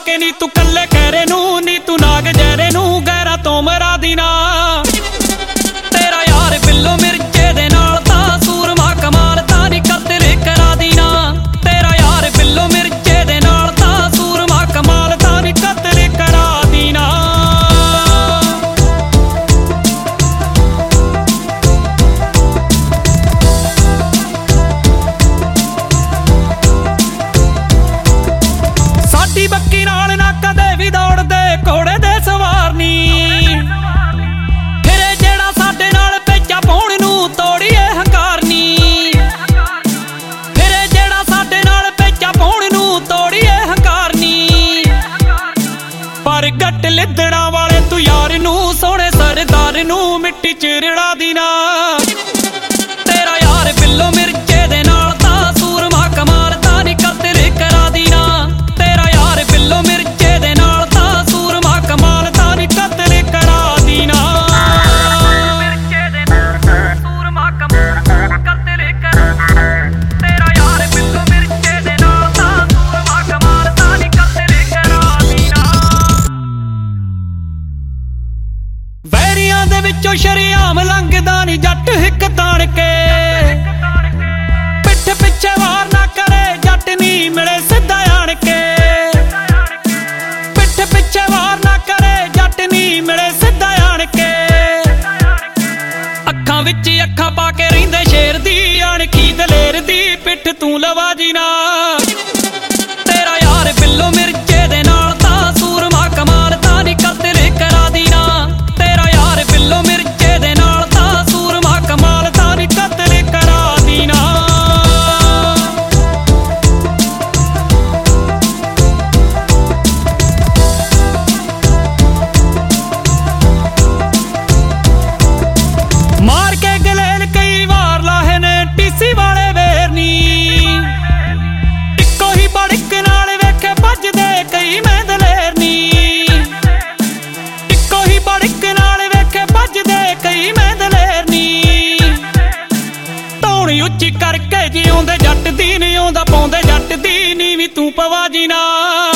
के नी तू कल्ले कहरे नू नी तू नाग जहरे नू गैरा तो मरा दी ना तेरा यार बिल्लो मिर्चे दे नाल तां सूरमा कमाल तां नी कतल करा दी ना तेरा यार बिल्लो मिर्चे दे नाल तां सूरमा कमाल तां नी कतल करा दी ना बक्की नाल ना कदे भी दौड़ दे घोड़े दे सवार नी फिरे जेड़ा साडे नाल पेचा पाउण नू तोड़ीए हंकार नी फिरे जेड़ा साडे नाल पेचा पाउण नू तोड़ीए हंकार नी पर गट लिदड़ा वाले तू यार नू सोहणे सरदार नू मिट्टी च रिड़ा दी ना तेरा यार बिल्लो मिर्चे दे नाल तां सूरमा कमाल तां नी कतल करा दी ना बिल्लो मिर्चे दे नाल तां सूरमा कमाल तां नी कतल करा दी ना मिर्चे दे नाल सूरमा कमाल कतल करा तेरा यार बिल्लो मिर्चे दे नाल तां सूरमा कमाल तां नी कतल करा दी ना वैरियां दे विचों शरीआम लंघदा नी जट हिक ताण के पिठ पिछे वार ना करे जट नी मिले सिद्धा आण के पिछे वार ना करे जट नी मिले सिद्धा आण के अखां विच अखां पा के रहिंदे शेर दी अणखी दलेर दी पिठ तू लवा जी ना तेरा यार बिल्लो मिर्चे दे नाल तां सूरमा कमाल तां नी कतल करा दी ना तेरा यार बिल्लो मिर्चे दे नाल तां सूरमा कमाल तां नी कतल करा दी ना मार के गलेल कई वार लाहे ने टीसी वाले वेर नी इक्को ही बड़क नाल वेखे भजदे कई मैं दलेर नी इक्को ही बड़क नाल वेखे भजदे कई मैं दलेर नी धौनी उच्ची करके जिउंदे जट दी नी आउंदा पाउंदे जट दी नी भी तू पवा जी ना